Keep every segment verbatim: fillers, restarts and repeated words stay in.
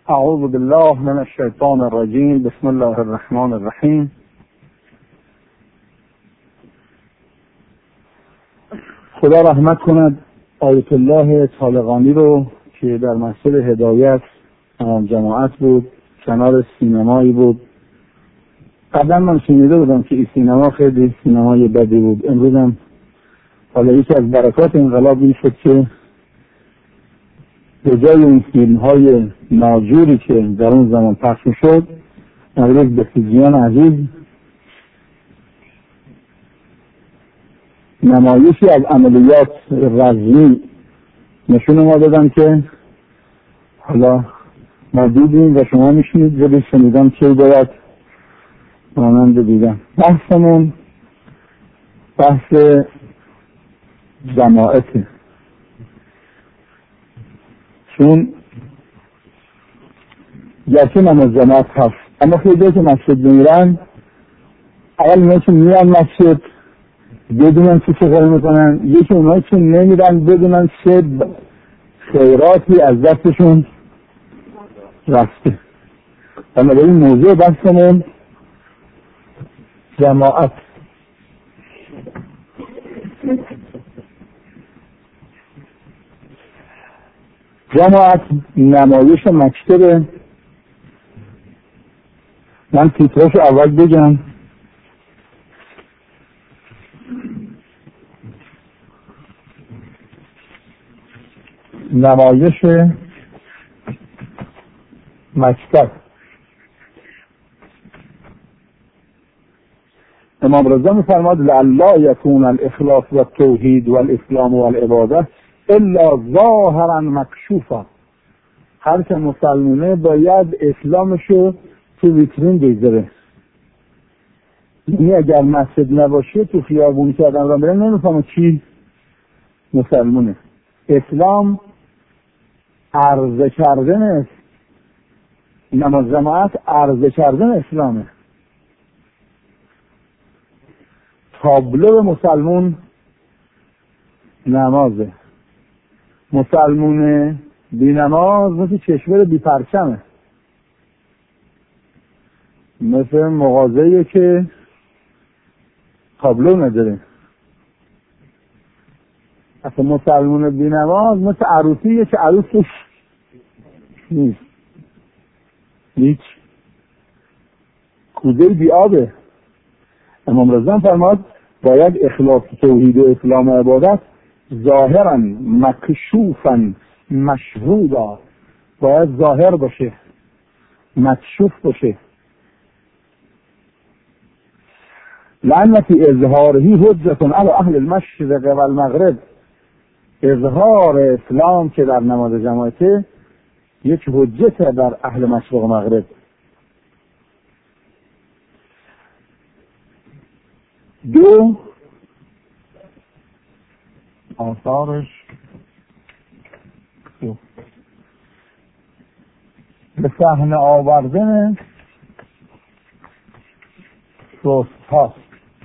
اعوذ بالله من الشیطان الرجیم. بسم الله الرحمن الرحیم. خدا رحمت کند آیت الله طالقانی رو که در مسجد هدایت امام جماعت بود، کنار سینمایی بود. قبلا من شنیده بودم که این سینما خیلی سینمای بدی بود. امروز هم حالا یکی از برکات انقلاب این شد که به جای این فیلم های ناجوری که در اون زمان پخش شد، امروز بسیجیان عزیز نمایشی از عملیات رزمی نشون ما دادن که حالا ما دیدیم و شما میشونید جدید شنیدم چه باید مانند دیدم. بحثمون بحث جماعته، چون گرچه نماز جماعت هست اما خیلی که مسجد میرن اول اونایی که میرن مسجد بدونن چه چه کاری میکنن، یکی اونایی که نمیرن بدونن چه خیراتی از دستشون رفته. اما در این موضوع بحثمون جماعت. جماعت نمایش مکتبه. من تیتراشو اول بگم. نمایش مکتب. امام رضا می‌فرماد لعل یکون الاخلاص و التوحید و الاسلام و العبادت الا ظاهرا مکشوفا. هر که مسلمانه باید اسلامشو تو ویترین بذاره. یعنی اگر مسجد نباشه تو خیابون که آدم را بره نمیفهمه کی مسلمونه. اسلام عرضه کردن است. نماز جماعت عرضه کردن اسلامه. تابلو مسلمون نمازه. مسلمون بی نماز مثل کشور بی پرچمه، مثل مغازه‌ای که تابلو نداره. اصلا مسلمون بی نماز مثل عروسیه که عروسش نیست، هیچ کوزه بی آبه. امام رضا فرماد باید اخلاص توحید و اسلام و عبادت ظاهرا مکشوفا مشهودا، باید ظاهر باشه، مکشوف باشه. لعنتی اظهارهی حجتون علی اهل المشرق و المغرب. اظهار اسلام که در نماز جماعته یک حجت در اهل مشرق و مغرب. دو آثارش دو به صحنه آوردن سست هاست.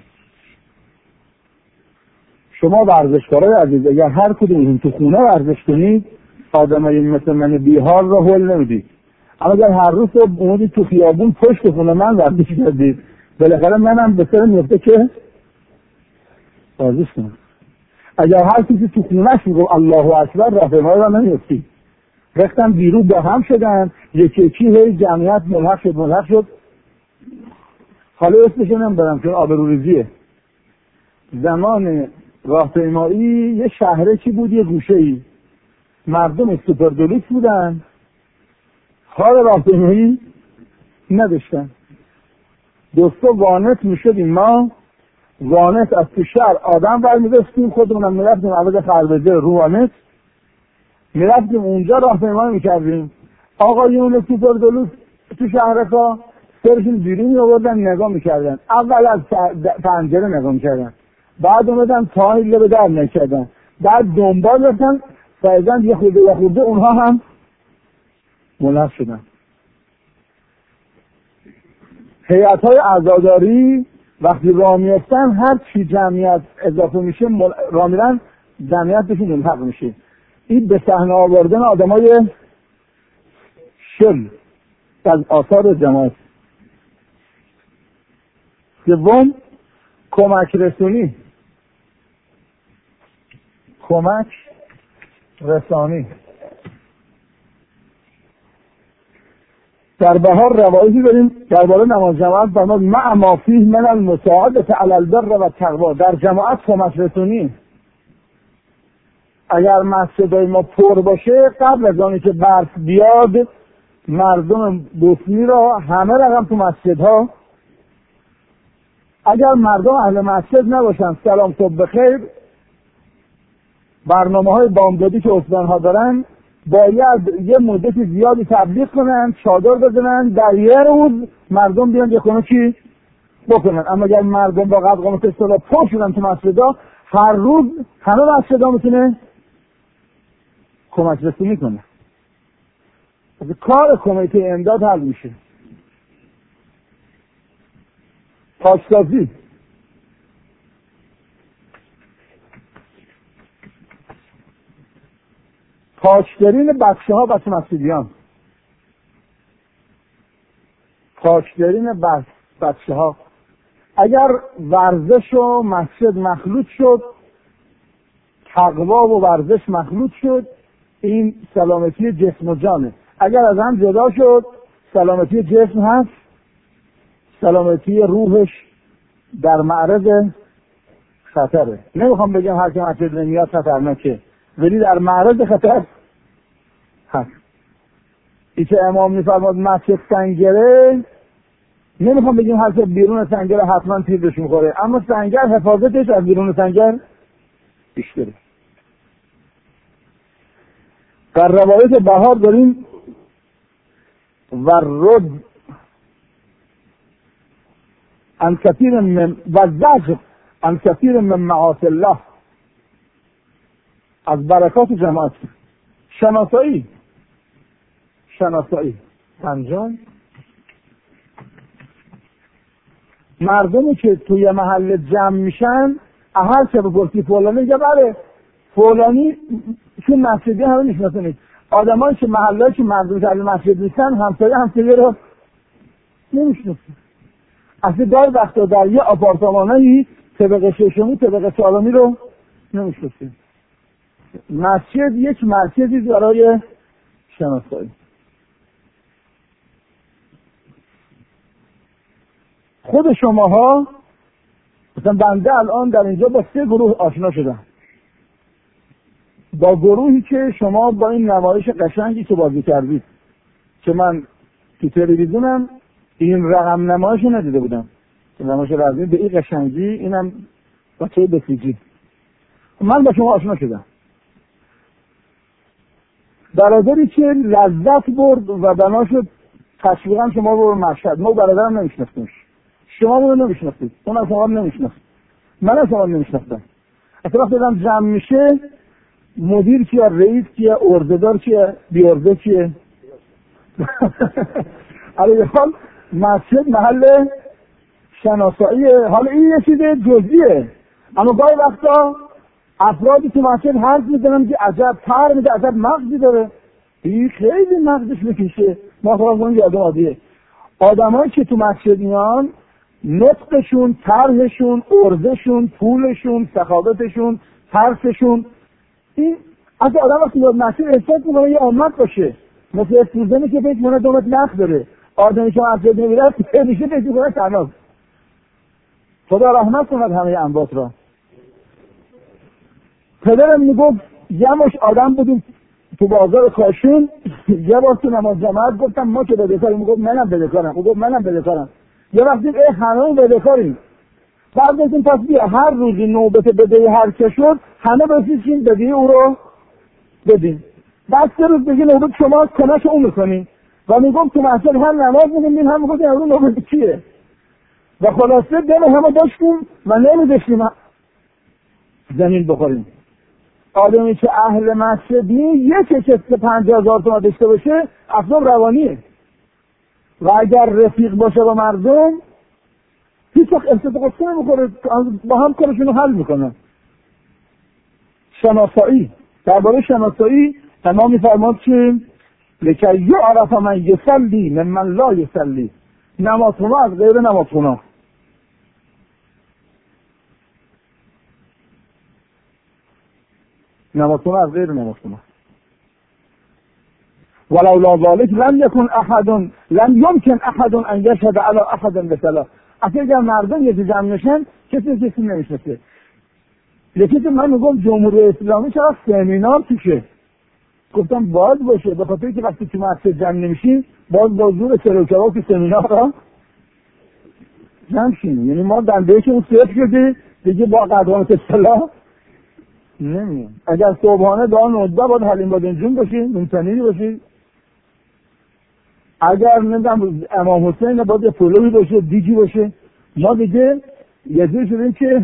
شما ورزشکارای عزیز اگر هر کدوم تو خونه ورزش کنید آدمایی مثل من بیحال رو حل نمیدید. اما اگر هر روز اومدید تو خیابون پشت خونه من ورزش کردید بالاخره منم به سر میفته که ورزش کنم. اگر هر کسی تو خونه‌اش میگه الله اکبر رفع ما رو نمیفتی. رفتن بیرون با هم شدن یکی یکی هی جمعیت ملحق شد ملحق شد. حالا اسمش نمیبرم چون آبروریزیه. زمان راهپیمایی یه شهره چی بود، یه گوشه‌ای مردم سوپردولیکس بودن، حال راهپیمایی نداشتن. دوستا وانت میشدیم ما وانت از تو شهر آدم برمیداشتیم خودمونم میرفتیم عوض خربزه رو وانت میرفتیم اونجا راهپیمایی میکردیم. آقایون سوپردولیکس تو شهرها سرشون بیرون میآوردن نگاه میکردن. اول از پنجره نگاه میکردن، بعد اومدن تاهیل به در نکردن، بعد دنبال رفتن فایزن یه خورده یه خورده اونها هم ملحق شدن. هیئت های عزاداری وقتی راه میفتن هر چی جمعیت اضافه میشه مل... راه میرن جمعیت بهشون ملحق میشه. این به صحنه آوردن آدمای شل از آثار جماعت. دوم کمک رسونی، کمک رسانی. در بهار روایتی داریم درباره نماز جماعت فرمود مع ما فیه من المساعدة علی البر و التقوا. در جماعت کمک رسونی. اگر مسجدای ما پر باشه قبل از آنی که برف بیاد مردم بوسنی را همه رقم تو مسجدها. اگر مردم اهل مسجد نباشن سلام صبح بخیر برنامه های بامدادی که اسبان ها دارن باید یه مدت زیادی تبلیغ کنن، چادر بزنن، در یه روز مردم بیان یه کنه چی بکنن. اما اگر مردم با قد قامت اصطلاح پر شدن تو مسجدها هر روز همه مسجدها میتونه کمک رسونی کنه. از کار کمیته امداد حل میشه. پاکسازی، پاکدارین بچه ها بچه مسجدیان، پاکدارین بچه ها. اگر ورزش و مسجد مخلوط شد، تقوا و ورزش مخلوط شد، این سلامتی جسم و جانه. اگر از هم جدا شد سلامتی جسم هست، سلامتی روحش در معرض خطره. نمیخوام بگم هر که مسجد نمیاد خطرناکه، ولی در معرض خطر هست. ای که امام میفرماد مسجد سنگره، نمیخوام بگیم هر که بیرون سنگره حتما تیر بهش میخوره، اما سنگر حفاظتش از بیرون سنگر بیشتره. در روایت بهار داریم و رد عن كثير من والزجر عن كثير من معاصي الله. از برکات جماعت شناسایی، شناسایی پنجم مردمی که توی محل جمع میشن هر چه بپرسی فلانی میگه بله فلانی چون مسجدی همه میشناسنید. آدمایی که محلهایی که مردم در مسجد نیستن همسایه همسایه رو نمیشناسن. اصلا دار وقتا در یه آپارتمانایی طبقه ششمی طبقه چهارمی رو نمیشناسن. مسجد یک مرکزی برای شناسایی. خود شماها مثلا بنده الان در اینجا با سه گروه آشنا شدم. با گروهی که شما با این نمایش قشنگی که بازی کردید که من تو تلویزیونم این رقم نمایش رو ندیده بودم، نمایش رقمی به این قشنگی، اینم با چه بسیجی من با شما آشنا شدم. برادری که لذت برد و بنا شد تشویقاً شما رو مشهد. ما برادرم نمیشناختیمش، شما رو نمیشناختید، اونم شما رو نمیشناخت، منم شما رو نمیشناختم. اصلا وقتی آدم جمع میشه مدیر کیه، رئیس کیه، عرضه‌دار کیه، بی عرضه کیه. علی حال مسجد محل شناساییه. حالا این یه چیز جزئیه، اما گاهی وقتا افرادی تو مسجد حرف میزنن که عجب تر میده، عجب مغزی داره، این خیلی مغزش میکشه. ما خواهد یادم عادیه آدمایی که تو مسجد میان نطقشون، طرحشون، عرضشون، پولشون، سخاوتشون، ترسشون، این از آدم وقتی یاد مسجد احساس میکنه یه آمد باشه، مثل استوزنی که فکر کنه دومت نخ داره. آدمی که مسجد نمیره میشه فکر کنه تناز. خدا رحمت کند همه انبات را. پدرم میگفت یه مش آدم بودیم تو بازار کاشون، یه بار تو نماز جماعت گفتم ما که بدهکاریم، میگفت منم بدهکارم، میگفت منم بدهکارم. یه وقتی ای همه بدهکاریم، بعد گفتیم پس بیا هر روزی نوبت بدهی هر که شد همه بسیشیم بدهی او رو بدیم، بعد سه روز بگی نوبت شما کنش اون میکنیم و میگفت تو مسجد هم نماز میگیم هم میگفت این نوبت کیه و خلاصه دل همه داشتیم و نمیداشتیم زمین بخوریم. آدمی که اهل مسجدی یک کسب پنجاه هزار تومان داشته باشه افضل روانیه و اگر رفیق باشه با مردم هیچ وقت احساس قصه نمیخوره، با هم کارشون رو حل میکنن. شناسایی، درباره شناسایی امام میفرماد که لکه یعرف من یصلی ممن لا یصلی. نمازخونه از غیر نمازخونه. نمازخونه از غیر نمازخونه. ولولا ذلك لم يكن احد لم يمكن احد ان يشهد على احد بثلاث. اگر مردم یه جمع نشن کسی کسی نمیشناسه. لیکن من میگم جمهوری اسلامی چرا سمینار توشه؟ گفتم باز باشه، به خاطر که وقتی تو مسجد جمع نمیشیم باز با زور سروکرا که سمینار را جمع شیم. یعنی ما دنده که اون صرف شده دیگه با قدرات اصطلاح نمیم. اگر صبحانه دعا نوزده باید حلیم بادنجون باشی، ممتنینی باشی. اگر نمیدونم امام حسین باید پلوی باشه، دیجی باشه. ما دیگه یه جور شدیم که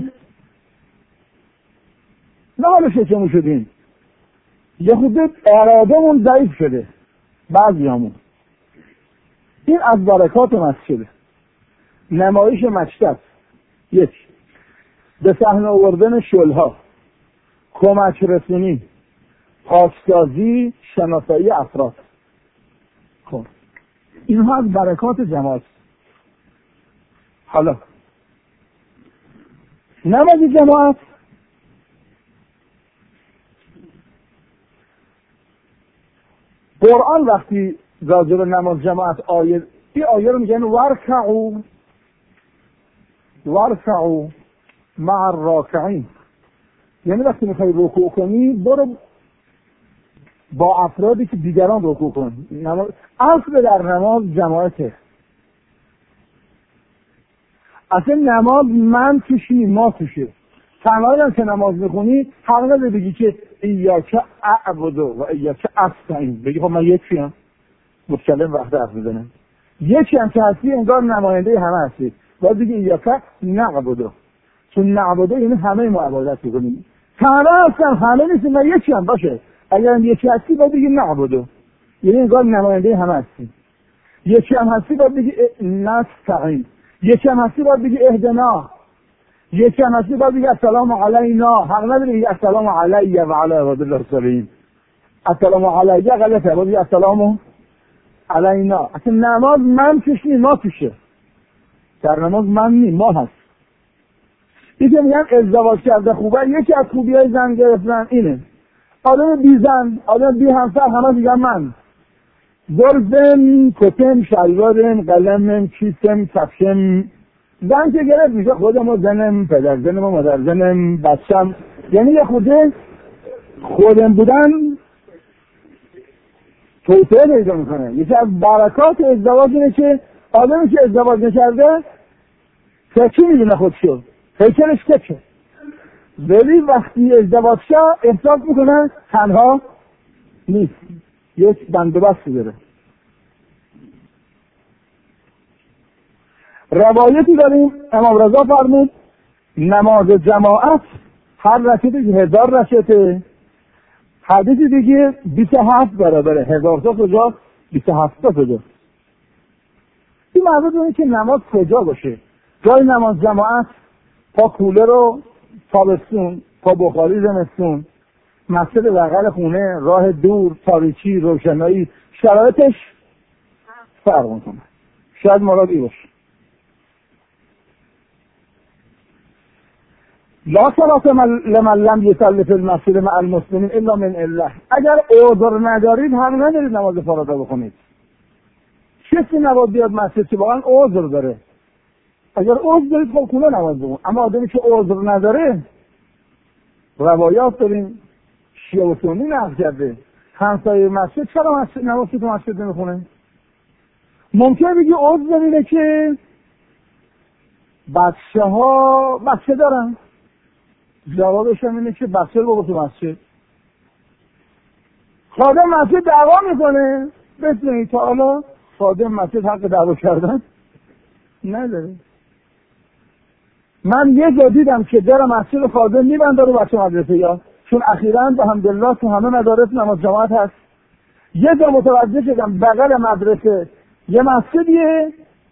نه حالا شکمون شدیم، یه خود ارادهمون ضعیف شده بعضی همون. این از برکات مسجده. نمایش مکتب، یک، به صحنه آوردن شلها، کمک رسونی، پاکسازی، شناسایی افراد. خب اینها از برکات جماعت. حالا نماز جماعت قرآن وقتی راجع به نماز جماعت آیه این آیه رو میگن ورکعوا ورکعوا مع الراکعین. یعنی وقتی میخوای رکوع کنی برو با افرادی که دیگران رکوع کن. نماز اصل در نماز جماعته. اصلا نماز من توشی ما توشه. تنهایی هم که نماز میخونی حق نداری بگی که ایاک اعبد و ایاک استعین. بگی خب من یکیم متکلم وحده حرف میزنم، یکی هم که هستی انگار نماینده همه هستی. باید بگی ایاک نعبد، چون نعبد یعنی همه ما عبادت میکنیم. تنها هستم همه نیستیم، من یکی هم باشه. اگر هم یکی هستی باید بگی نعبد، یعنی انگار نماینده همه هستی. یکی هم هستی باید بگی نستعین. یکی هم هستی باید بگی اهدنا. یکی هم هستی باید بگی السلام علینا. حق نداری بگی السلام علی و علی عباد الله الصالحین. السلام علی غلطه، باید بگی السلام علینا. اصلا نماز من توش نی ما توشه. در نماز من نی ما هست. دیگه میگن ازدواج کرده خوبه. یکی از خوبی های زن گرفتن اینه آدم بی زن، آدم بی همسر همه دیگه من گرزم، کتم، شلوارم، قلمم، کیسم، کفشم. زن که گرفت میشه خودم و زنم، پدر زنم و مادر زنم، بچم. یعنی یه خوده خودم بودن توسعه پیدا میکنه. یکی از برکات ازدواج اینه که آدمی که ازدواج نکرده فکر میدونه خودشو، فکرش کچه. ولی وقتی ازدواج شد احساس میکنه تنها نیست، یک بندوبستی داره. روایتی داریم امام رضا فرمود نماز جماعت هر رکعتش هزار رکعته. حدیث دیگه بیست و هفت برابره. هزار تا کجا؟ بیست و هفت تا کجا؟ این مربوط به اینه که نماز کجا باشه. جای نماز جماعت تا کوله رو تابستون، تا بخاری زمستون، مسجد بغل خونه، راه دور، تاریکی، روشنایی، شرایطش فرق میکنه. شاید مرادی باشه. لا صلاة لمن لم يصلي في المسجد مع المسلمین الا من الله. اگر عذر ندارید حق ندارید نماز فرادا بخونید. کسی نباید بیاد مسجد که واقعا عذر داره. اگر عذر دارید خب خونه نماز بخون. اما آدمی که عذر نداره، روایات داریم شیعه و سنی نقل کرده همسایه مسجد چرا مسجد نماز تو مسجد نمیخونه؟ ممکنه بگی عذر داره که بچه ها بچه دارن. جوابش هم اینه که بچه رو بابا تو مسجد. خادم مسجد دعوا میکنه. بسیاری تا حالا خادم مسجد حق دعوا کردن نداره. من یه جا دیدم که در مسجد خادم میبنده رو بچه مدرسه یا چون اخیراً به حمدالله تو همه مدارس نماز جماعت هست. یه جا متوجه شدم بغل مدرسه یه مسجدیه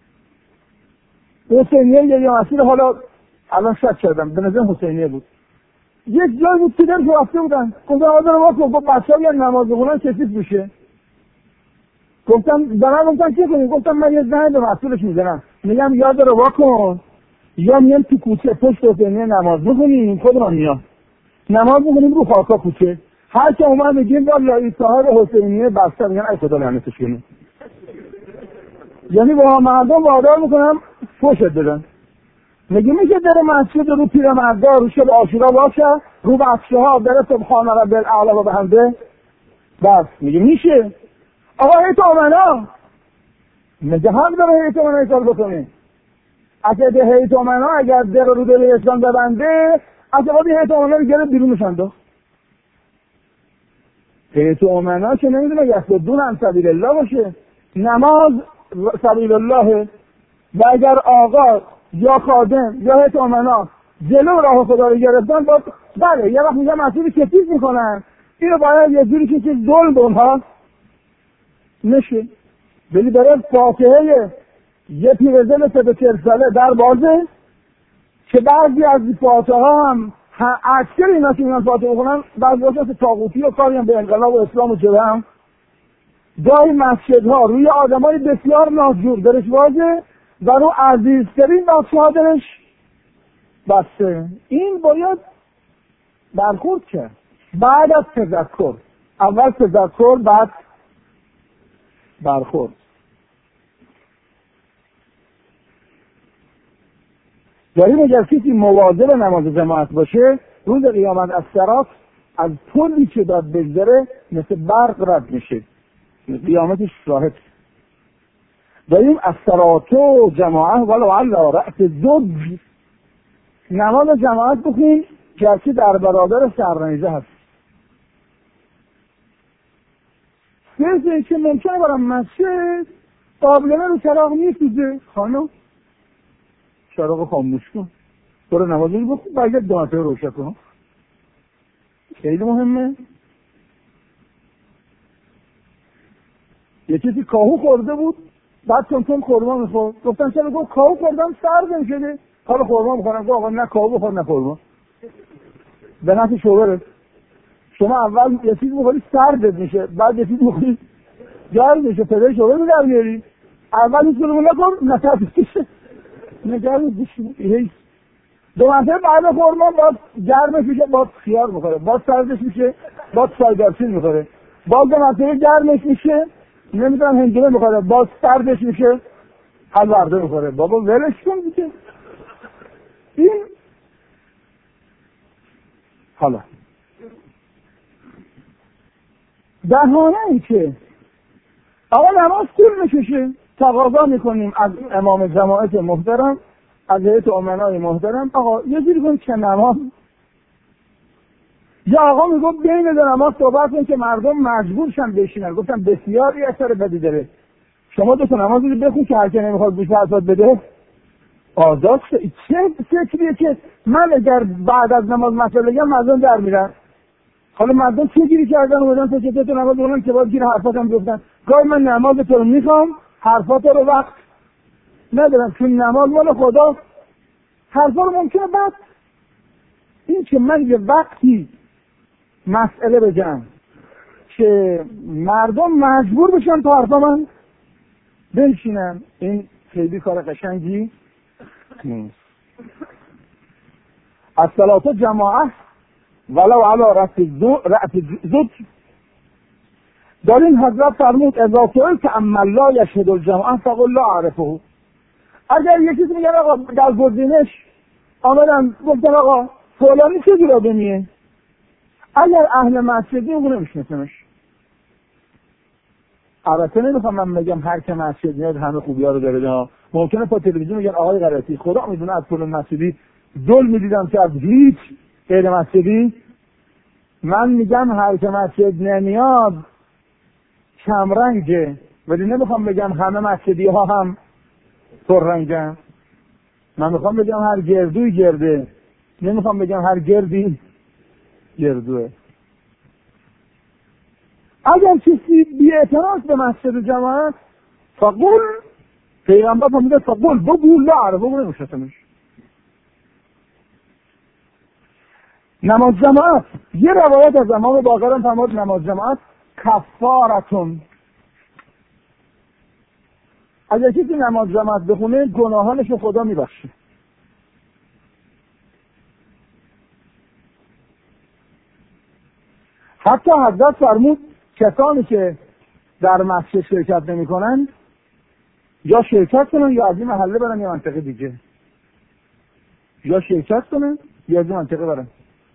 حسینیه، یه مسجد حالا الان شک کردم به نظر حسینیه بود. یک جای بود که در رفته بودن گفتن آدم ما که با بچه ها بیان نماز بخونن کسیف میشه. گفتم دارم گفتم چه کنیم؟ گفتم من یه زنگ به مسئولش میزنم میگم یاد رو واکن یا میام تو کوچه پشت حسینیه نماز بخونیم خودمان میام نماز بخونیم رو خاکا کوچه هر که اومد میگیم والا این صاحب حسینیه بسته میگن ای خدا لعنتش کنه. یعنی با مردم وادار میکنم فوشت بدن. میگه میشه در مسجد رو پیرمردا رو شب عاشورا باشه رو بچه ها در سبحان رب الاعلی و بحمده بس میگه میشه. آقا هیت آمنا میگه حق داره هیت آمنا ایسال بکنه. اگه ده هیت آمنا اگر در رو دل اسلام ببنده اگه باید هیت آمنا رو گرد بیرونشن دو هیت آمنا که نمیدونه یصدون عن سبیل الله باشه. نماز سبیل الله و اگر آقا یا خادم یا هیت آمنا جلو راه خدا رو گرفتن باید بله یه وقت میگه مسئولی کتیز میکنن اینو باید یه جوری که چیز ظلم به اونها نشه. بلی برای فاتحه یه پیرزن سه به چهل ساله در بازه که بعضی از فاتحه هم اکثر اینا که میان فاتحه بخونن بعضی واسه طاغوتی و کاری هم به انقلاب و اسلام و جبه هم گاهی مسجدها روی آدمای بسیار ناجور درش بازه و رو عزیزترین بچه‌ها درش بسته. این باید برخورد کرد بعد از تذکر. اول تذکر بعد برخورد. داریم اگر کسی مواظب نماز جماعت باشه روز قیامت از صراط از پلی که داد بگذره مثل برق رد میشه قیامتش شاهد. داریم از صراط و جماعت ولو علی رأس زوج نماز جماعت بخونیم که در برابر سرنیزه هست. سه که ممکنه برام مسجد قابلمه رو چراغ میسوزه خانم چراغ خاموش کن برو نمازی رو بخون باید دو نفر روشن کن. خیلی مهمه. یه کسی کاهو خورده بود بعد چون چون خورما میخورد گفتن چرا؟ گفت کاهو خوردم سردم شده حالا خورما میخورم. گفت آقا نه کاهو بخور نه خورما به نفع شوبره. شما اول یه چیز بخوری سردت میشه بعد یه چیز بخوری گرم میشه پدر شوبر رو در میاری. اول این سلمون نکن نتر بکشه نگرم بشه دو منطقه بعد خورما باید گرمش میشه باید خیار میخوره باید سردش میشه باید سایدارچین میخوره باید دو منطقه گرمش میشه نمیدونم هنگیمه میخوره باید سردش میشه حلورده میخوره. بابا ولش کن دیگه. این حالا بهانه ای که آقا نماز طول میکشه تقاضا میکنیم از امام جماعت محترم از هیئت امنای محترم آقا یه جوری کن که نماز یا آقا میگفت بین دو نماز صحبت کن که مردم مجبور شن بشینن. گفتم بسیاری اثر بدی داره. شما دو تا نماز رو بخون که هر کی نمیخواد گوش حرفات بده آزاد شد. چه فکریه که من اگر بعد از نماز مسئله بگم مردم در میرن. حالا مردم چه گیری کردن اومدن تا که تو نماز بخونن که باید گیر حرفاتم گفتن. گاهی من نماز تو رو میخوام حرفات رو وقت ندارم چون نماز مال خدا حرفا رو ممکنه بعد این که من یه وقتی مسئله بگم که مردم مجبور بشن تا حرفا من بنشینن این خیلی کار قشنگی نیست. الصلاة جماعه ولو علی رأس زود دارین حضرت فرمود اذا سئلت عمن لا یشهد الجماعه فقل لا اعرفه. اگر یکی میگه آقا در گزینش آمدن گفتن آقا فلانی چه جور آدمیه اگر اهل مسجدی اون نمیشناسمش. البته نمیخوام من بگم هر که مسجد میاد همه خوبی‌ها رو داره ها. ممکنه پا تلویزیون میگن آقای غلطی خدا میدونه از فلان مسجدی دل میدیدم که از هیچ غیر مسجدی. من میگم هر که مسجد نمیاد کمرنگه ولی نمیخوام بگم همه مسجدی ها هم پررنگن. من میخوام بگم هر گردوی گرده نمیخوام بگم هر گردی گردوه. اگر کسی بی‌اعتراض به مسجد جماعت فقل پیغمبر فرموده فقل بگو لا اعرفه نمیشناسمش. نماز جماعت یه روایت از امام باقر فرمود نماز جماعت کفارتون اگر کسی نماز جماعت بخونه گناهانش رو خدا میبخشه. حتی حضرت فرمود کسانی که در مسجد شرکت نمی کنن یا شرکت کنن یا از این محله برن یا منطقه دیگه، یا شرکت کنن یا از این منطقه برن.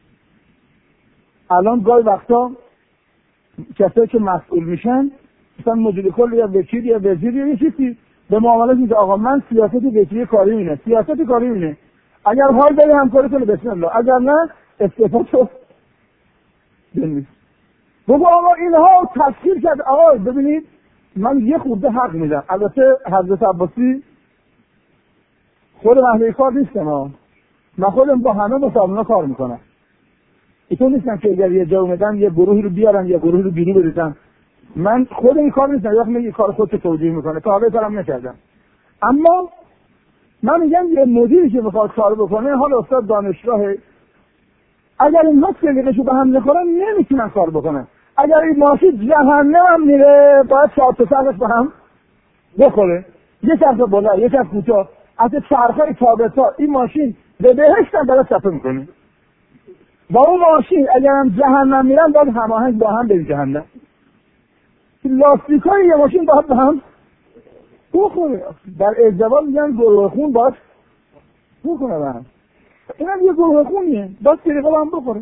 الان گاهی وقتا کسایی که مسئول میشن مثلا مدیر کل یا وکیل یا وزیر یا یه چیزی به معاملات میگه آقا من سیاست وکیلی کاری مینه، سیاست کاری مینه، اگر حال داری همکاری کنه بسم الله، اگر نه استعفا تو بنویس. بگو آقا اینها تفسیر کرد. آقا ببینید من یه خورده حق میدم، البته حضرت عباسی خود محله کار نیستم ها، من خودم با همه مسلمانا کار میکنم، ایتون نیستم که اگر یه جا اومدن یه گروهی رو بیارن یه گروهی رو بیرون بریزن، من خودم این کار نیستم، یا میگه کار خودت توجیه میکنه، تا حالا کارم نکردم. اما من میگم یه مدیری که میخواد کار بکنه، حالا استاد دانشگاهه، اگر این ها سلیقه‌شو به هم نخورن نمیتونن کار بکنن. اگر این ماشین جهنم هم میره باید چهار تا سرش به هم بخوره، یه چرخ بالا یه چرخ کوتاه، از چرخای تابتا این ماشین به بهشت هم برای صفحه میکنه. با اون ماشین اگر هم جهنم میرن باید هماهنگ با هم به جهنم. لاستیکای یه ماشین باید به هم بخوره. در ازدواج میگن گروه خون باید بخوره به هم، این هم یه گروه خونیه باید طریقه با هم بخوره.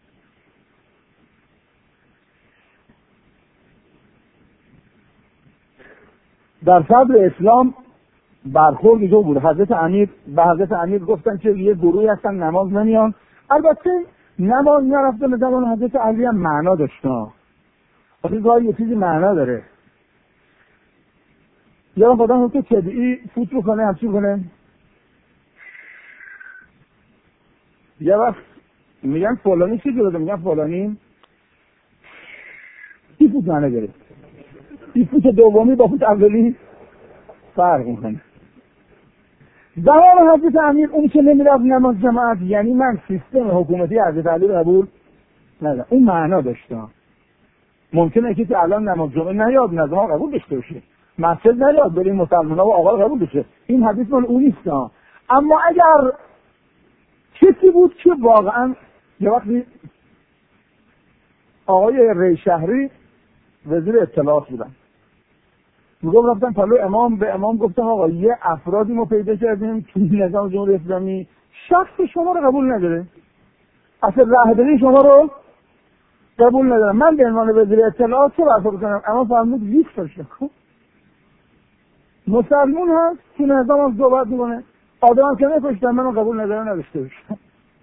در صدر اسلام برخورد جو بود. حضرت امیر به حضرت امیر گفتن که یه گروهی هستن نماز نمیان. البته نماز نرفتن زمان حضرت علی هم معنا داشت. ولی گاهی یه چیزی معنا داره. یا خدا هم که طبیعی فوت رو کنه همچین کنه. یه وقت میگن فلانی چی جلده؟ میگن فلانی این فوت معنا داره. این فوت دومی با فوت اولی فرق میکنه. زمان حضرت امیر اون که نمیرفت نماز جماعت، یعنی من سیستم حکومتی حضرت علی قبول ندارم. اون معنا داشته. ممکنه که الان نماز جمعه نیاد نظام قبول داشته باشه، مسجد نیاد بریم مسلمان‌ها و آقا قبول بشه، این حدیث مال اون نیست. اما اگر کسی بود که واقعا یه وقتی آقای ری شهری وزیر اطلاعات بودن، میگم رفتن پلو امام، به امام گفتم آقا یه افرادی ما پیدا کردیم تو نظام جمهوری اسلامی شخص شما رو قبول نداره، اصلا رهبری شما رو قبول ندارم، من به عنوان وزیر اطلاعات چه برخورد کنم؟ اما فرمود لیست باشه، مسلمون هست تو نظام هم صحبت میکنه، آدم هم که نکشتن منو قبول نداره نداشته باشه.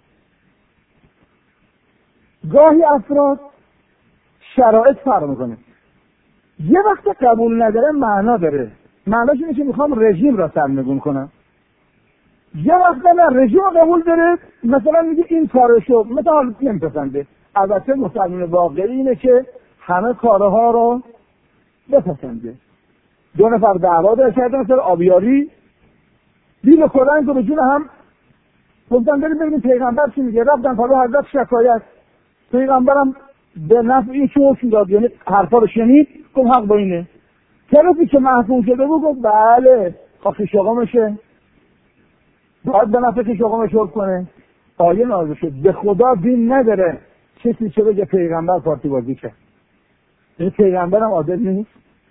گاهی افراد شرایط فرق میکنه. یه وقت قبول نداره معنا داره، معناش اینه که میخوام رژیم را سرنگون کنم. یه وقت نه رژیم قبول داره، مثلا میگه این کارشو مثلا نمیپسنده. البته مسلمان واقعی اینه که همه کارها رو بپسنده. دو نفر دعوا داره کردن سر آبیاری، دیل کلنگ رو به جون هم گفتن بریم ببینیم پیغمبر چی میگه. رفتن پلو حضرت شکایت، پیغمبرم به نفع این چه حکم داد، یعنی حرفا رو شنید گفت حق با اینه. طرفی که محکوم شده بود گفت بله خواهی شاقامشه باید به نفع که شاقامش حکم کنه. آیه نازل شد به خدا دین نداره کسی چه بگه پیغمبر پارتی بازی کرد، این پیغمبرم عادل نیست.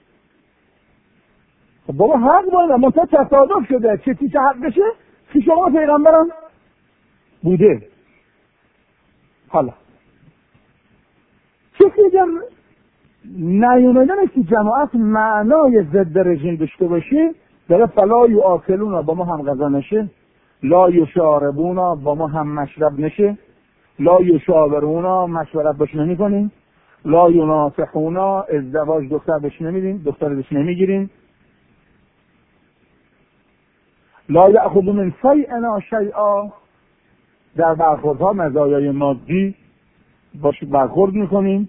خب بابا حق باید منطقه تصادف شده کسی چه حق بشه که شما پیغمبرم بوده. حالا کسی اگر نیومدن که جماعت معنای ضد رژیم داشته باشه داره فلا یؤکلون با ما هم غذا نشه، لا یشاربون با ما هم مشرب نشه، لا یشاورون مشورت باش نمی کنیم، لا یناصحون ازدواج دختر بش نمیدیم دختر بش نمیگیریم، لا یأخذون من شیئا شیئا در برخوردها مزایای مادی باش برخورد میکنیم.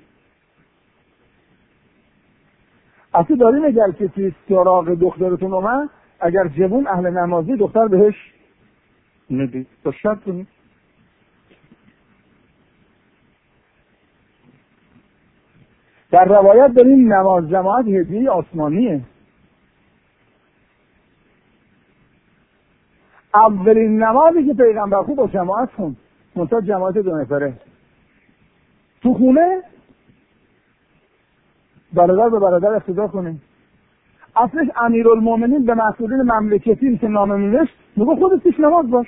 اصلا داریم اگر کسی سراغ دخترتون اومد اگر جوون اهل نمازی دختر بهش ندید تو شرط کنید. در روایت داریم نماز جماعت هدیه آسمانیه. اولین نمازی که پیغمبر خوب با جماعت خوند، منتها جماعت دو نفره تو خونه برادر به برادر اقتدا کنه. اصلش امیرالمومنین به مسئولین مملکتی که نامه می‌نوشت میگه خودت پیش نماز باش.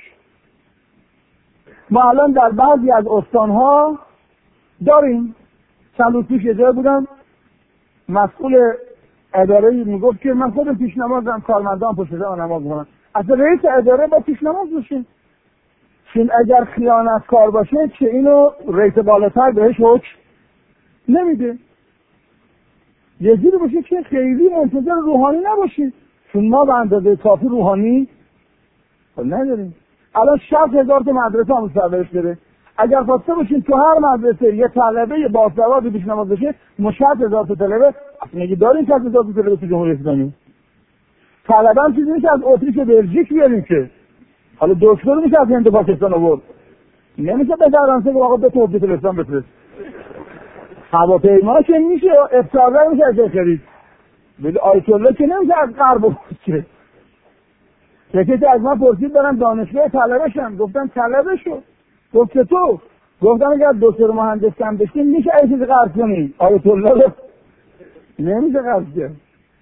ما الان در بعضی از استانها داریم. چند روز پیش یه جای بودم، مسئول اداره میگفت که من خودم پیش نمازم، کارمندان پشت سر نماز می‌خونن. اصلا رئیس اداره با پیش نماز باشه. چون اگر خیانتکار باشه چه اینو رئیس بالاتر بهش حکم نمیده. یه جوری باشه که خیلی منتظر روحانی نباشید، چون ما به اندازه کافی روحانی نداریم. الان شصت هزار تا مدرسه هم سرورش داره. اگر خواسته باشین تو هر مدرسه یه طلبه باسواد پیش نماز بشه، ما شصت هزار تا طلبه اصلا میگه داریم شصت هزار تا طلبه تو جمهوری اسلامی. طلبه هم چیزی نیست از اتریش و بلژیک بیاریم که حالا دکتر میشه از هند و پاکستان آورد، نمیشه به فرانسه که آقا به تو حجت الاسلام بفرست. هواپیما که میشه افطار میشه از خرید، ولی آیت الله که نمیشه از غرب بود. که یکی از من پرسید برم دانشگاه طلبه شم، گفتم طلبه شو. گفت که تو؟ گفتم اگر دکتر مهندس کم بشی میشه این چیزی قرض کنی. آیت الله رو نمیشه قرض کنی.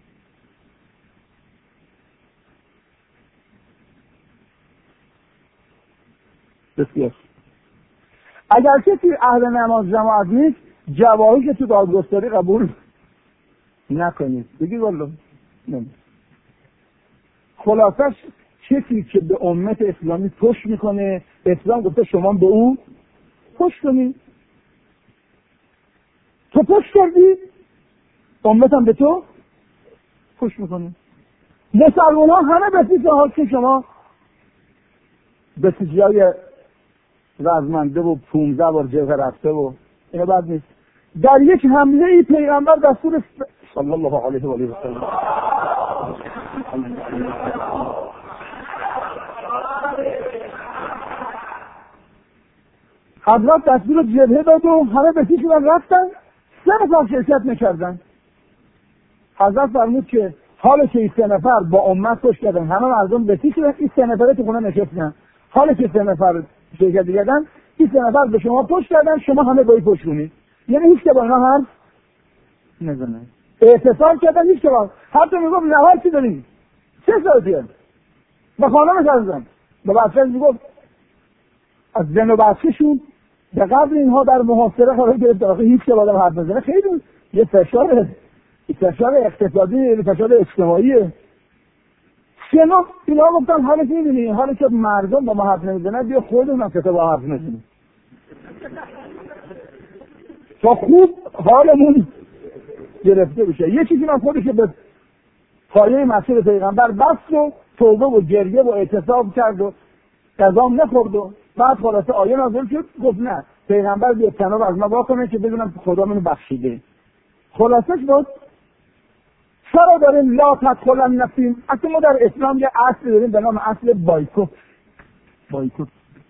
بسیار اگر کسی اهل نماز جماعت نیست، جواهی که تو دادگستری قبول نکنید. بگید والله نمید. خلاصش کسی که به امت اسلامی پشت میکنه، اسلام گفته شما به او پشت کنید. تو پشت کردی، امت هم به تو پشت میکنه. مسلمان ها همه بسیج ها که شما بسیجی های رزمنده و پونزه بار جبهه رفته و اینو بد نیست. در یک حمله ای پیغمبر دستور صلی الله علیه و آله و سلم حضرت دستور جبهه داد و همه بسیج شدن رفتن، سه نفر شرکت نکردن. حضرت فرمود که حالا که این سه نفر با امت کش کردن، همه مردم بسیج شدن، این سه نفره تو خونه نشستن. حالا که سه نفر شرکت کردن، این سه نفر به شما پشت کردن، شما همه باید پشت کنید. یعنی هیچ که با اینا حرف نزنه. اعتصال کردن هیچ که با حتی میگفت نهار چی داریم؟ چه ساعتیه؟ با خانمش عزیزم با بچه‌ش میگفت از زن و بچه‌شون به قبل اینها در محاصره قرار گرفت، آخه هیچ که با آدم حرف نزنه خیلی یه فشار فشار اقتصادی، فشار اجتماعیه. شنو اینا گفتن حالا که می‌بینی حالا که مردم با ما حرف نمیزنن، بیا خودمون هم که با حرف نزنیم تا خوب حالمون گرفته بشه. یه چیزی من خودش به پایه مسیر پیغمبر بست و توبه و گریه و اعتصاب کرد و قضام نخورد و بعد خلاصه آیه نازل شد گفت نه پیغمبر بیاد تناب از ما واکنه که بدونم خدا منو بخشیده. خلاصش بود چرا داریم لا تدخلن نفیم؟ اصلا ما در اسلام یه اصل داریم به نام اصل بایکوت. بایکوت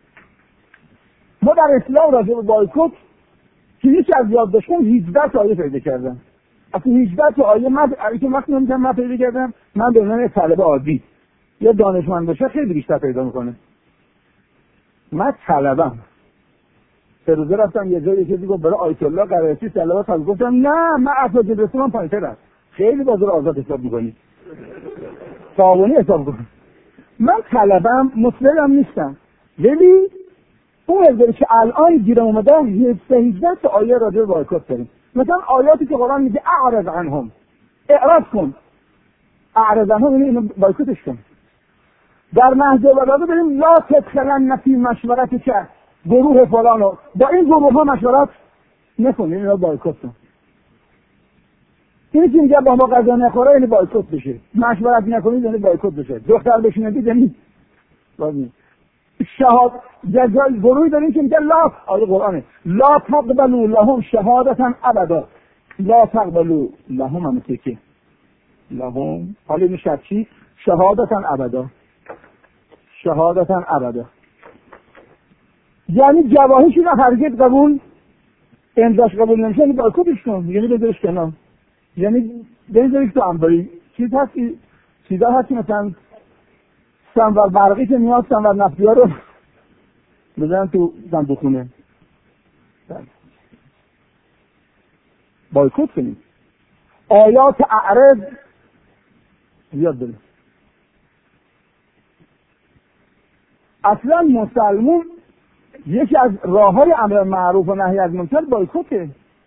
ما در اسلام راجع به بایکوت که هیچ از یاد داشتم هجده تا آیه پیدا کردم. اصلا هجده تا آیه من که وقتی نمیتونم من پیدا کردم، من به عنوان طالب عادی یا دانشمند باشه خیلی بیشتر پیدا میکنه. من طلبم سه روزه رفتم یه جایی که دیگه برای آیت الله قرائتی صلوات خواست، گفتم نه من اصلا جلسه من پایین‌تر است، خیلی بازار آزاد حساب میکنی، صابونی حساب کن. من طلبم مسلمم نیستم، ولی اون ازداری که الان گیرم اومده هجده تا آیه راجع به بایکوت داریم. مثلا آیاتی که قرآن میگه اعرض عنهم، اعراض کن، اعرض عنهم اینو بایکوتش کن. در نهج البلاغه بریم لا تدخلن فی مشورتی که گروه فلانو با این گروه ها مشورت نکنید، اینا بایکوت کن. اینی که میگه با ما غذا نخوره یعنی بایکوت بشه، مشورت نکنید یعنی بایکوت بشه، دختر بشینید یعنی بازی شهاد. جزای گروهی داریم که میگه لا، آیه قرآنه، لا تقبلوا لهم شهادتا ابدا، لا تقبلوا لهم هم تکه لهم حالی میشه چی؟ شهادتا ابدا، شهادتا ابدا یعنی گواهیشون رو هرگز قبول امضاش قبول نمیشه، یعنی بایکوتش کن، یعنی بذارش کنار، یعنی بذارش تو انباری. چیز هستی چیزا هستی مثلا سنور برقی که میاد سنور نفتی ها رو بزنن تو صندوق خونه. بایکوت کنیم. آیات اعرض زیاد بده. اصلا مسلمون یکی از راه های امر معروف و نهی از منکر بایکوته.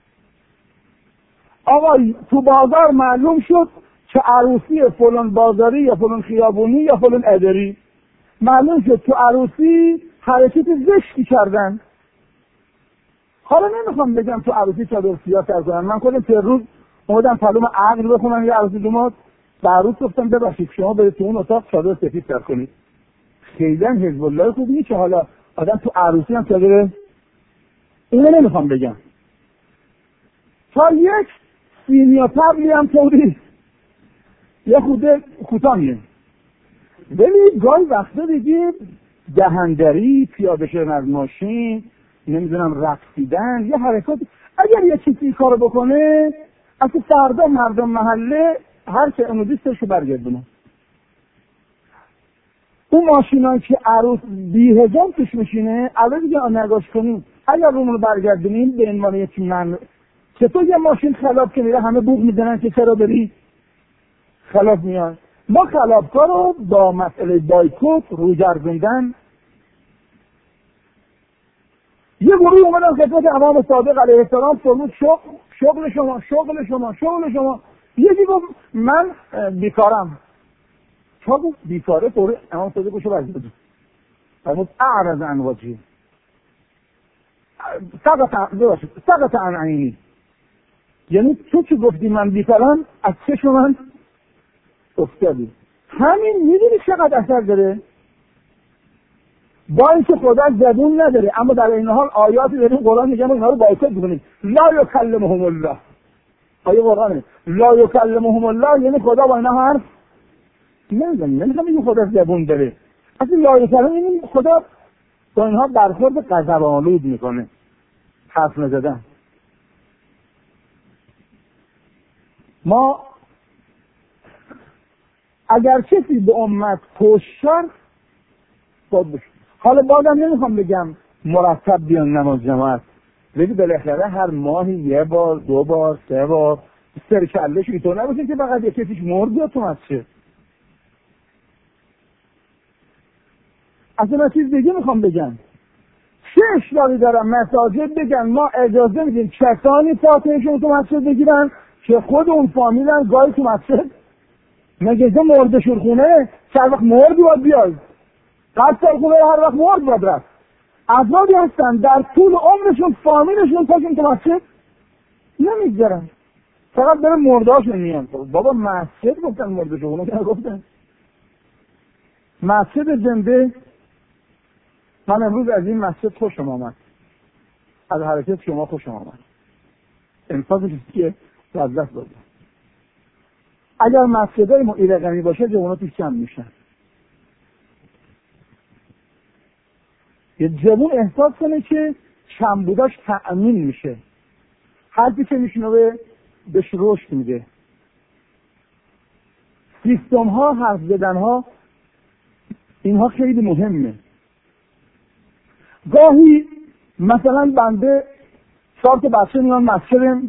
آقا تو بازار معلوم شد که عروسی فلان بازاری یا فلان خیابونی یا فلان اداری، معلوم شد تو عروسی حرکت زشتی کردن. حالا نمیخوام بگم تو عروسی چادر سیاه سر کنن. من کلا سه روز اومدم فلوم عقل بخونم یه عروسی دومات به عروس گفتم ببخشید شما برید تو اون اتاق چادر سفید سر کنید. خیلی هم حزب الله خوب نیست که حالا آدم تو عروسی هم چادر، اینو نمیخوام بگم. تا یک سینیا پبلی هم تولید یه خوده کوتاهیه. ولی گاهی وقتا دیگه دهندری، پیاده شدن از ماشین، نمیدونم رقصیدن، یه حرکات، اگر یه چیزی کارو بکنه اصلا فردا مردم محله هر چه اونو دوستشو برگردونه. اون ماشینایی که عروس بی هجاب توش میشینه الان دیگه نگاش کنیم، اگر اونو برگردونیم به عنوان یک من چطور یه ماشین خلاف که میره همه بوق میزنن که چرا بری خلاف میاد. ما خلافکار رو با مسئله بایکوت روی گردوندن. یه گروه اومدن خدمت امام صادق علیه السلام فرمود شغل شغل شما شغل شما شغل شما. یکی گفت من بیکارم. چرا گفت بیکاره؟ طوری امام صادق شو برگردون فرمود اعرض عن وجهی سقط سقط عن عینی. یعنی تو که گفتی من بیکارم از چشم من افتادی. همین میدونی چقدر اثر داره؟ با اینکه خدا زبون نداره اما در این حال آیاتی داریم قرآن میگن اونها رو بایکوت بکنید. لا یکلمهم الله. آیه قرآنه لا یکلمهم الله، یعنی خدا با اینا حرف نمیزنه. نمیخوام میگه خدا زبون داره. اصلا لا یکلم یعنی خدا با اینها برخورد غضب‌آلود میکنه. حرف نزدن. ما اگر کسی به امت کشتن باید بشه. حالا بازم نمیخوام بگم مرتب بیان نماز جماعت، ولی بالاخره هر ماهی یه بار دو بار سه بار سر کلش اینطور نباشه که فقط یه کسیش مرد یا تو مسجد. اصلا چیز دیگه میخوام بگم، چه اشکالی دارم مساجد بگن ما اجازه میدیم کسانی فاتحهشون تو مسجد بگیرن که خود اون فامیلن گاهی تو مسجد مگه ده مرد شورخونه هر وقت مردی باید بیاید قد سرخونه هر وقت مرد باید رفت. افرادی هستن در طول عمرشون فامیلشون تاشون تو مسجد نمیگذارن، فقط برای مرداشون میان. بابا مسجد گفتن مرد شورخونه که گفتن مسجد زنده. من امروز از این مسجد خوشم آمد، از حرکت شما خوشم آمد. انصافش که از دست دادم. اگر مسجدهای ما ایرقمی باشه جوانات توش کم میشن. یه جوان احساس کنه که کم بوداش تأمین میشه، حرفی که میشنوه بهش رشد میده. سیستم ها، حرف زدن ها، اینها خیلی مهمه. گاهی مثلا بنده چهار تا بچه میان مسجدم،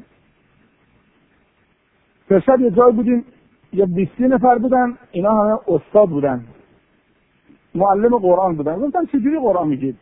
فرشت یه جای بودیم یه بیستی نفر بودن، اینا همه استاد بودن، معلم قرآن بودن. گفتم چجوری قرآن میگید؟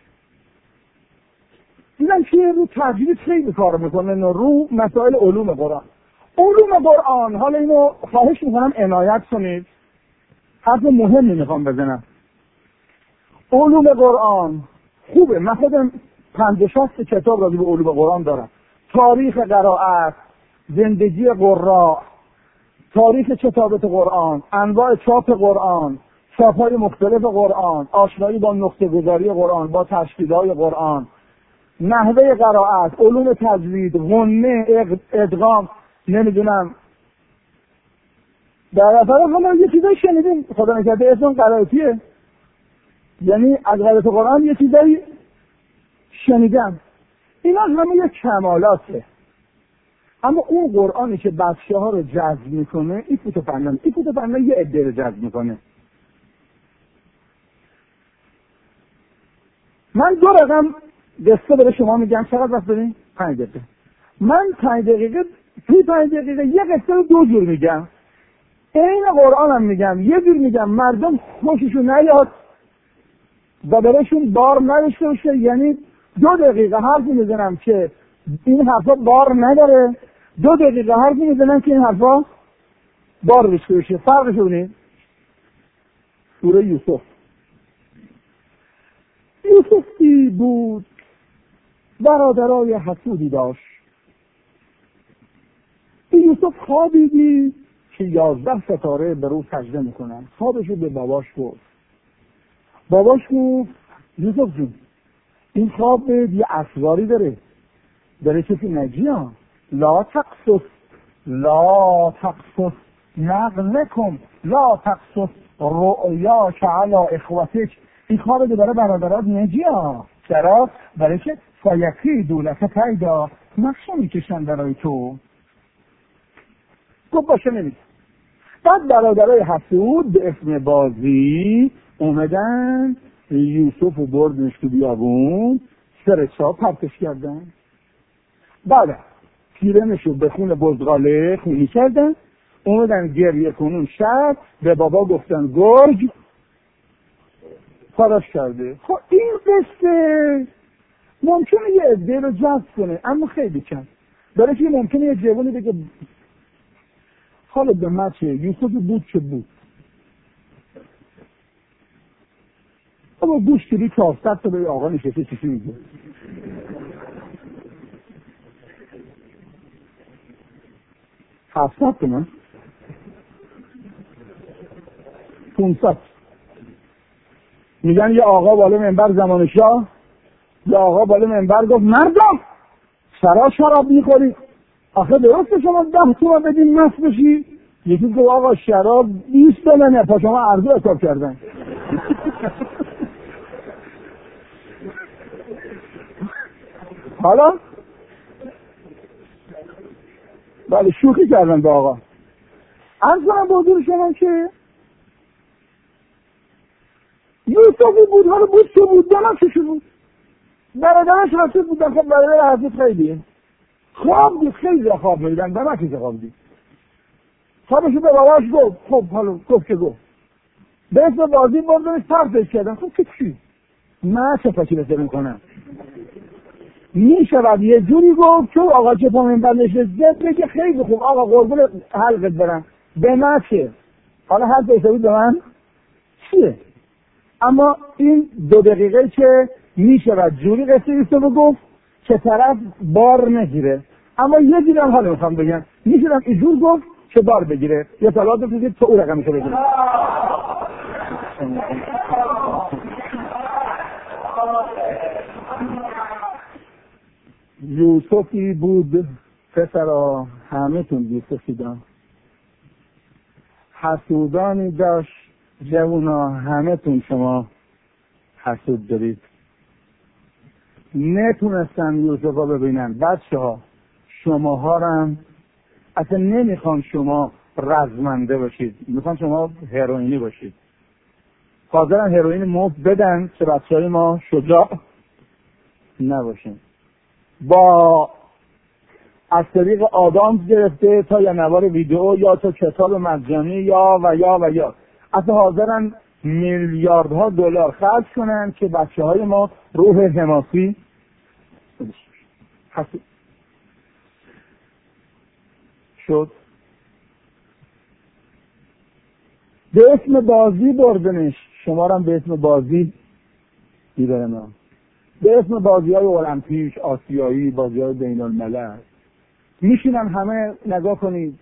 دیدم که رو تجوید خیلی کار میکنه، رو مسائل علوم قرآن. علوم قرآن، حالا اینو خواهش میکنم عنایت کنید، حرف مهمی میخوام بزنم. علوم قرآن خوبه، من خودم پنجاه شصت کتاب راجع به علوم قرآن دارم. تاریخ قرائت، زندگی قراء، تاریخ کتابت قرآن، انواع چاپ قرآن، چاپ‌های مختلف قرآن، آشنایی با نقطه گذاری قرآن، با تشکیل‌های قرآن، نحوه قرائت، علوم تجوید، غنه، ادغام، نمیدونم. در اثر هم یه چیزایی شنیدیم خدا نکرده اسم قرائتیه، یعنی از قرائت قرآن یه چیزایی شنیدم. اینا همه یه کمالاته. اما اون قرآنی که بچه ها رو جذب میکنه، این فوتوفنن این فوتوفنن یه عده رو جذب میکنه. من دو رقم قصه برای شما میگم. چقدر وقت داریم؟ پنج دقیقه. من پنج دقیقه توی پنج دقیقه یه قصه رو دو جور میگم. این قرآن هم میگم. یه جور میگم مردم خوششون نیاد و برایشون بار نداشته باشه، یعنی دو دقیقه حرفی میزنم که این حرفا بار نداره، دو دقیقه حرفی میزنم که این حرفا بار داشته باشه. فرقش ببینید. سوره یوسف. یوسفی بود برادرای حسودی داشت. این یوسف خوابی دید که یازده ستاره به رو سجده میکنن. خوابشو به باباش گفت. باباش گفت یوسف جون این خواب یه اسراری داره، داره کسی نجی ها. لا تقصص لا تقصص نقل نکن لا تقصص رؤیا که علا اخوتک. این خواب ده برای برادرات نجی ها. چرا؟ برای که فایقی دولت پیدا نقشه میکشن برای تو. گفت باشه نمیده. بعد برادرای حسود به اسم بازی اومدن یوسف و بردنش تو بیابون، سر چاپ پرتش کردن. بعد پیرنشو به خون بزغاله خونی کردن. اومدن گریه کنون شب به بابا گفتن گرگ خراش کرده. خب این قصه ممکنه یه عده رو جذب کنه اما خیلی کم. برای که ممکنه یه جوانی بگه حالا به من چه، یوسف بود چه بود، اما گوش کلی چهارصد تا به آقا نشسته چیزی میگه. هفتصد تومن پونصد. میگن یه آقا بالا منبر زمان شاه، یه آقا بالا منبر گفت مردم چرا شراب میخوری؟ آخه درسته شما ده تومن بدین مست بشی؟ یکی گفت آقا شراب بیست تومنه پا شما ارزو حساب کردن. حالا بله شوخی کردن با آقا. عرض کنم با حضور شما که یوسفی بود. حالا بود چه بود؟ دانم چه بود؟ برادرش حسود بودن. خب برادر حسود خیلیه. خواب دید، خیلی خواب میدن. به من که خواب دید. خوابشو به باباش گفت. خب حالا گفت که گفت. به اسم بازی بردنش پرتش کردن. خب که چی؟ من چه پاچی بسه میکنم؟ میشود یه جوری گفت که آقا چه پا منبر نشسته بگه خیلی خوب آقا قربون حلقت برم. به من چه؟ حالا هر پیسه بود به من چیه؟ اما این دو دقیقه که میشود جوری قصه ایستو گفت که طرف بار نگیره. اما یه جوری هم حالا میخوام بگم میشونم اینجور گفت که بار بگیره. یه طلاق بگید تو او رقمشو بگیره. یوسفی بود پسرا همه تون یوسفی دان، حسودانی داشت جوونا همه تون شما حسود دارید. نتونستن یوسفا ببینن. بچه ها شماها هم اصلا نمیخوان شما رزمنده باشید، میخوان شما هروئینی باشید. حاضرن هروئین مفت بدن که بچه های ما شجاع نباشین. با از طریق آدامس گرفته تا یا نوار ویدیو یا تا کتاب مجانی یا و یا و یا اصلا حاضرن میلیاردها دلار خرج کنن که بچه های ما روح حماسی حسود شد. به اسم بازی بردنش. شما هم به اسم بازی دیدارم هم. به اسم بازی های المپیک، آسیایی، بازی های بین الملل میشینن همه نگاه کنید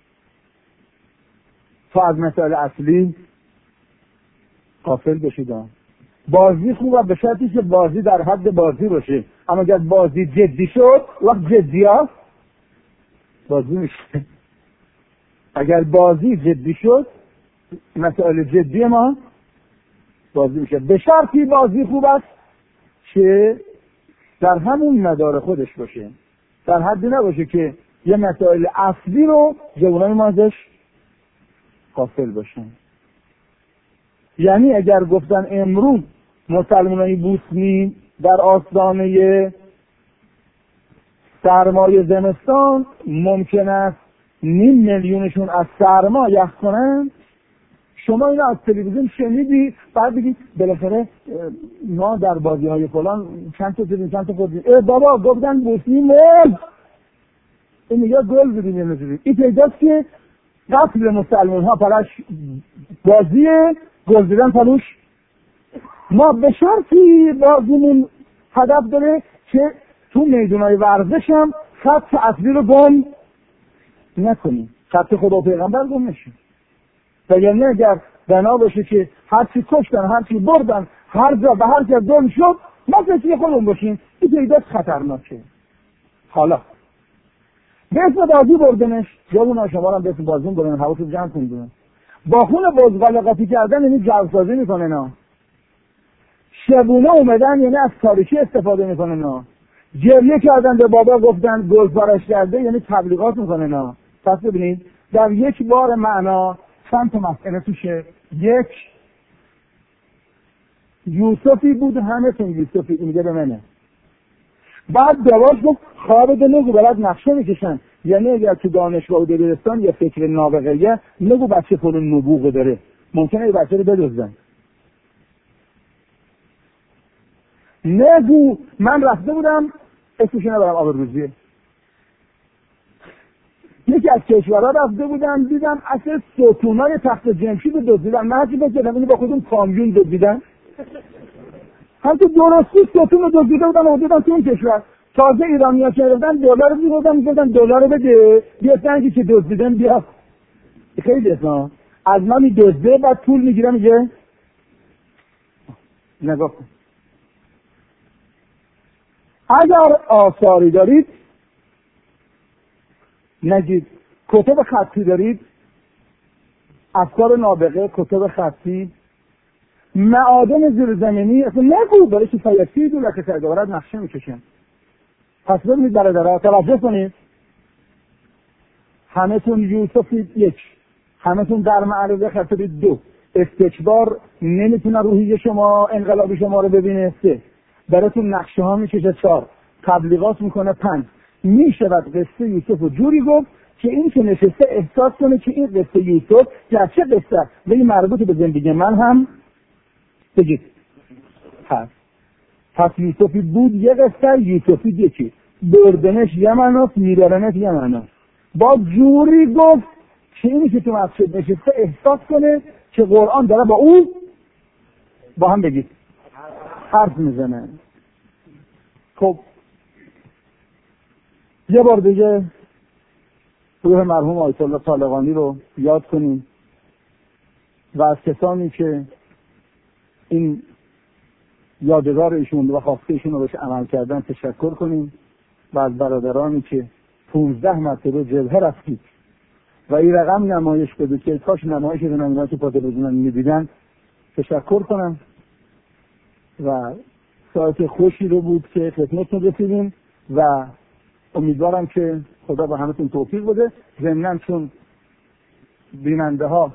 تا از مسائل اصلی غافل بشید. بازی خوبه به شرطی که بازی در حد بازی باشه. اما اگر بازی جدی شد وقت جدی ها بازی میشه. اگر بازی جدی شد مسائل جدی ما بازی میشه. به شرطی بازی خوب است که در همون مدار خودش باشه، در حدی نباشه که یه مسائل اصلی رو جوانای ما ازش غافل باشن. یعنی اگر گفتن امروز مسلمانای بوسنی در آستانه سرمای زمستان ممکن است نیم میلیونشون از سرما یخ کنن. شما اینو از تلویزیون شنیدی بعد بگید بالاخره ما در بازی های فلان چند تا دیدیم چند تا خود دیدیم. ای بابا گفتن بوسنی مرد، این میگه گل بدیم یه نزدیم. این پیداست که قتل مسلمان ها پرش بازیه، گل دیدن پلوش. ما به شرطی بازیمون هدف داره که تو میدونای ورزش هم خط اصلی رو گم نکنیم، خط خدا و پیغمبر گم نشیم. وگرنه اگر بنا باشه که هرچی کشتن هرچی بردن هر جا به هر جا گم شد ما فکری خودمون باشیم، این پیداست خطرناکه. حالا به اسم بازی بردنش یا اون شما هم به اسم بازی بردن حواس رو جمع کنید. با خون بزغالقاتی کردن یعنی جوسازی میکنه نه، شبونه اومدن یعنی از تاریکی استفاده میکنه نه، گریه کردن به بابا گفتن گل پارش کرده یعنی تبلیغات میکنه نه. پس ببینید در یک بار معنا چند تا مسئله توشه. یک، یوسفی بود همه تون یوسفی، این میگه به منه. بعد دواش گفت خواب نگو بلد نقشه میکشن، یعنی اگر تو دانشگاه و دبیرستان یه فکر نابغه‌ایه نگو بچه پول نبوغ داره، ممکنه یه بچه رو بدزدن. نگو من رفته بودم اسمش نبرم آبروریزیه، یکی از کشورها رفته بودم دیدم اصلا ستونای تخت جمشید رو دزدیدن. من هرچی بگردم اینو با خودم کامیون دزدیدن، هم تو درستی ستون رو دزدیده بودن و دیدن تو اون کشور. تازه ایرانی ها که رفتن دلار رو میگفتن میگفتن دلار رو بده بیا سنگی که دزدیدن بیا. خیلی اصلا از من میدزده بعد پول میگیره میگه نگاه کن. اگر آثاری دارید نگید، کتب خطی دارید، افکار نابغه، کتب خطی، معادن زیرزمینی، اصلا نگو برای چی فیاسی دو لکه سرگوارد نقشه میکشن. پس ببینید برادرها توجه کنید، همه تون یوسفید یک، همه تون در معرض خطر دو، استکبار نمیتونه روحی شما انقلاب شما رو ببینه سه، براتون نقشه ها میکشه چهار، تبلیغات میکنه پنج. میشود قصه یوسف رو جوری گفت که این که نشسته احساس کنه که این قصه یوسف گرچه قصه ولی مربوط به زندگی من هم بگید هست. پس یوسفی بود یه قصه، یوسفی یکی، بردنش یه معناست، میبرنش یه معناست. با جوری گفت که اینی که تو مسجد نشسته احساس کنه که قرآن داره با اون با هم بگید حرف میزنه. خب یه بار دیگه روح مرحوم آیت الله طالقانی رو یاد کنیم و از کسانی که این یادگار ایشون و خواسته ایشون رو بهش عمل کردن تشکر کنیم و از برادرانی که پونزده مرتبه جبهه رفتید و این رقم نمایش بده که کاش نمایش دونم که پا تلویزیون می‌دیدن تشکر کنم و ساعت خوشی رو بود که خدمتتون رسیدیم و امیدوارم که خدا به همتون توفیق بده. ضمناً چون بیننده ها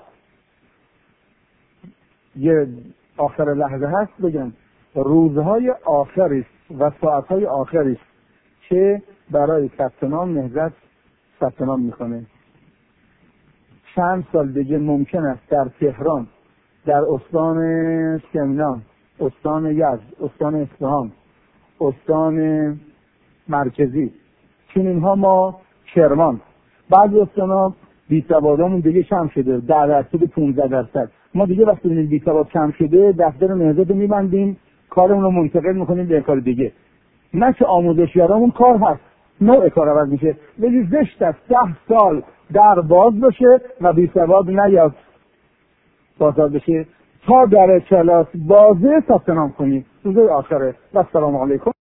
یه آخر لحظه هست بگم روزهای آخری و ساعتهای آخری که برای ثبت نام نهضت ثبت نام میکنه. چند سال دیگه ممکن است در تهران، در استان سمنان، استان یزد، استان اصفهان، استان مرکزی، چون اینها ما کرمان، بعضی استانا بی‌سوادامون دیگه کم شده ده درصد پانزده درصد. ما دیگه وقتی این بی‌سواد کم شده دفتر نهضت رو میبندیم، کارمون رو منتقل میکنیم به کار دیگه. نه که آموزشیارامون کار هست، نوع کار عوض میشه، ولی زشت است ده سال در باز بشه و بی‌سواد نیاد بازار بشه تا در کلاس بازه ثبت نام کنید. روز آخره و السلام علیکم.